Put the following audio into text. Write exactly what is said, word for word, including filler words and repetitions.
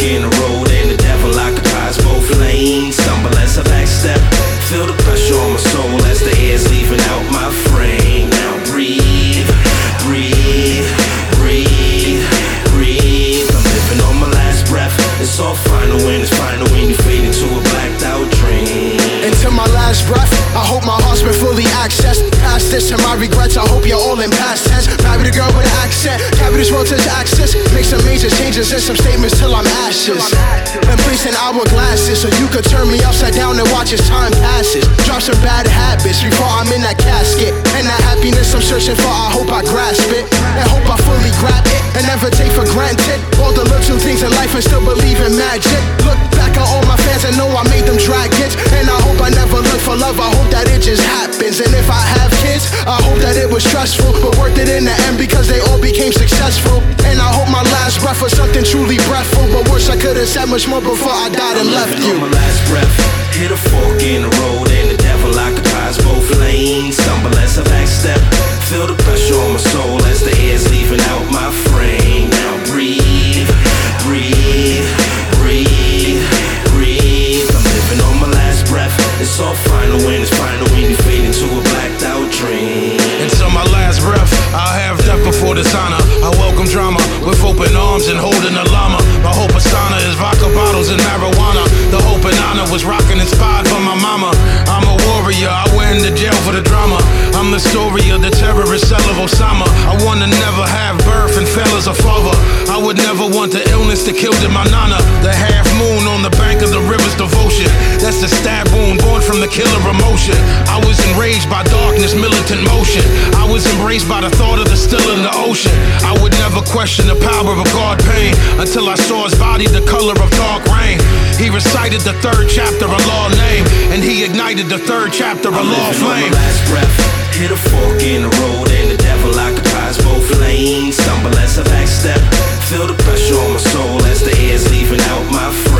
in the road and the devil occupies both lanes. Stumble as I backstep, feel the pressure on my soul as the air's leaving out my frame. Now breathe, breathe, breathe, breathe. I'm living on my last breath. It's all final when it's final when you fade into a blacked out dream. Into my last breath, I hope my heart's been fully accessed. Past this and my regrets, I hope you're all in past tense. Marry the girl with an accent, carry this world to its access. Make some major changes and some statements till I'm ashes. Embracing hourglasses so you could turn me upside down and watch as time passes. Drop some bad habits before I'm in that casket. And that happiness I'm searching for, I hope I grasp it. And hope I fully grab it and never take for granted all the little things in life and still believe in magic. Look back at all my fans and know I made them dragons. And I hope I never look for love, I hope that it just happens. And if I have kids, I hope that it was stressful, but worth it in the end because they all became successful. And I hope my last breath was something truly breathful, but wish I could have said much more before I died and left you. On my last breath, hit a fork in the road and the devil occupies both lanes. Stumble as I backstep, feel the pressure on my soul as the air's leaving out my frame. Now breathe, breathe, breathe, breathe. I'm living on my last breath. It's all final when it's final when you fade into a blacked out dream. Until my last breath, I'll have death before dishonor. I welcome drama with open arms and holding a llama. My whole persona is vodka bottles and marijuana. The hope and honor was rocking inspired from my mama. I'm a warrior, I went into jail for the drama. I'm the story of the terrorist cell of Osama. I wanna never have birth and fail as a father. I would never want the illness that killed my nana. The half moon on the bank of the river's devotion. That's the stab wound born from the killer emotion. I was enraged by darkness, militant motion. I was embraced by the thought of the still in the ocean. I would never question the power of God pain until I saw his body the color of dark rain. He recited the third chapter of law name, and he ignited the third chapter of law flame. On my last breath, hit a fork in the road and the devil occupies both lanes. Stumble as I backstep, feel the pressure on my soul as the air's leaving out my frame.